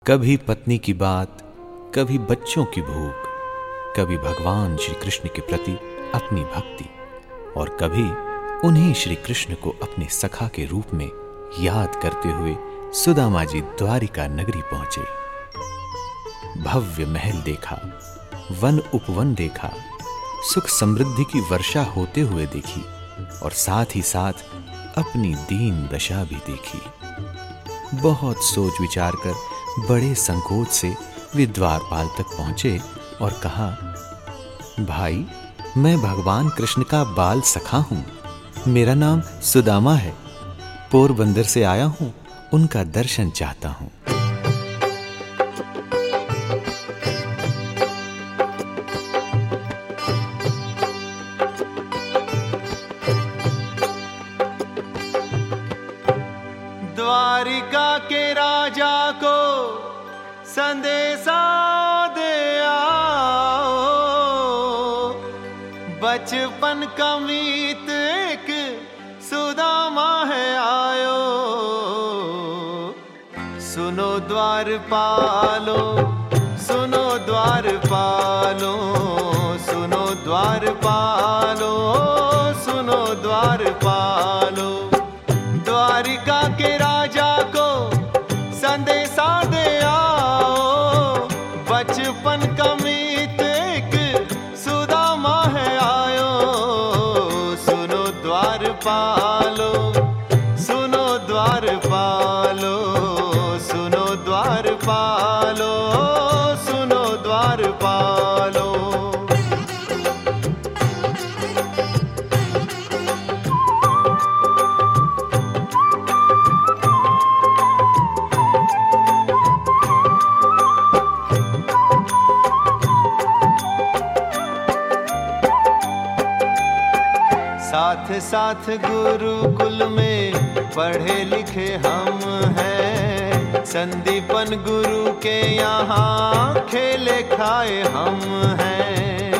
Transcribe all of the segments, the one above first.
कभी पत्नी की बात, कभी बच्चों की भूख, कभी भगवान श्री कृष्ण के प्रति अपनी भक्ति, और कभी उन्हीं श्री कृष्ण को अपने सखा के रूप में याद करते हुए सुदामा जी द्वारिका नगरी पहुंचे। भव्य महल देखा, वन उपवन देखा, सुख समृद्धि की वर्षा होते हुए देखी, और साथ ही साथ अपनी दीन दशा भी देखी। बहुत सोच विचार कर बड़े संकोच से वे द्वारपाल तक पहुंचे और कहा, भाई, मैं भगवान कृष्ण का बाल सखा हूं। मेरा नाम सुदामा है। पोरबंदर से आया हूं, उनका दर्शन चाहता हूं। द्वारिका के राजा को संदेशा दे आओ, बचपन का मीत एक सुदामा है आयो। सुनो द्वारपालो, सुनो द्वारपालो, सुनो द्वारपालो, सुनो द्वारपालो। द्वारिका के राजा को संदेशा दे आओ, बचपन का मीत एक सुदामा है आयो। सुनो द्वारपालो, सुनो द्वारपालो, सुनो द्वारपालो, सुनो द्वारपालो। साथ साथ गुरुकुल में पढ़े लिखे हम हैं, संदीपन गुरु के यहाँ खेले खाए हम हैं।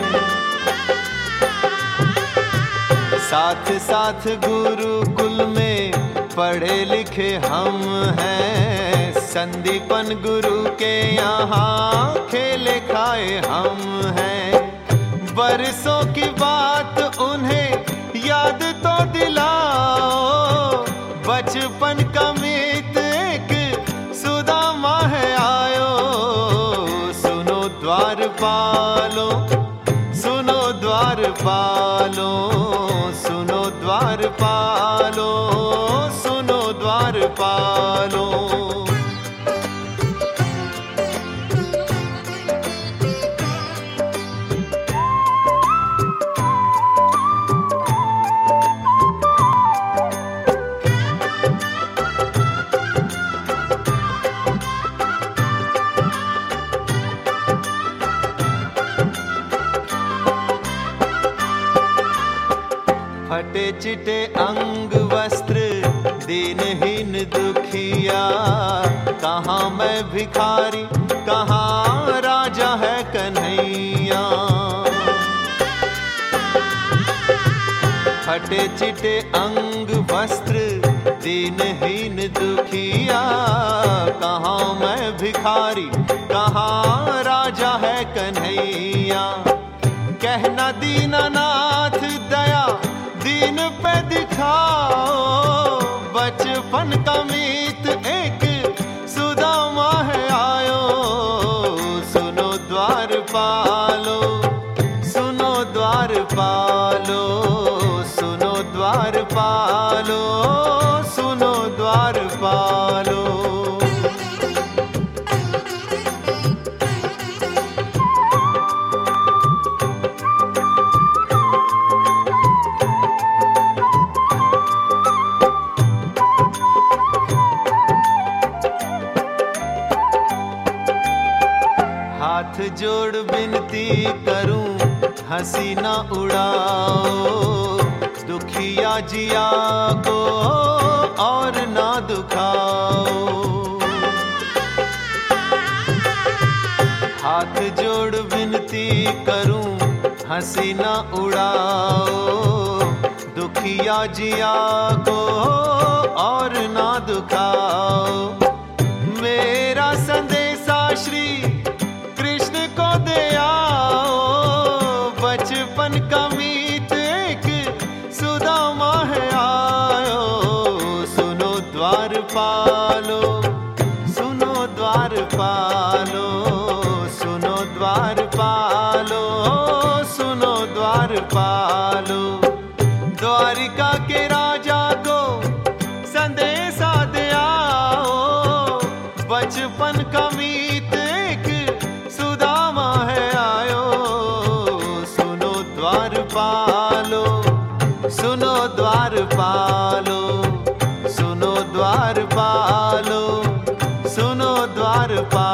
साथ साथ गुरुकुल में पढ़े लिखे हम हैं, संदीपन गुरु के यहाँ खेले खाए हम हैं। बरसों की बात उन्हें याद तो दिलाओ, बचपन का मीत एक सुदामा है आयो। सुनो द्वारपालो, सुनो द्वारपालो, सुनो द्वारपालो, सुनो द्वारपालो। फटे चिटे अंग वस्त्र दीनहीन दुखिया, कहाँ मैं भिखारी, कहाँ राजा है कन्हैया। फटे चिटे अंग वस्त्र दीनहीन दुखिया, कहाँ मैं भिखारी, कहाँ राजा है कन्हैया। कहना दीनानाथ दया दीन पे दिखाओ, बचपन का मीत एक सुदामा है आयो। सुनो द्वारपालो, सुनो द्वारपालो, सुनो द्वारपालो, सुनो द्वारपालो। हाथ जोड़ विनती करूं, हंसी ना उड़ाओ, दुखिया जिया को और ना दुखाओ। हाथ जोड़ विनती करूं, हंसी ना उड़ाओ, दुखिया जिया को और ना दुखाओ। मेरा संदेश बचपन का मीत एक सुदामा है आयो। सुनो द्वारपालो, सुनो द्वारपालो, सुनो द्वारपालो, सुनो द्वारपालो।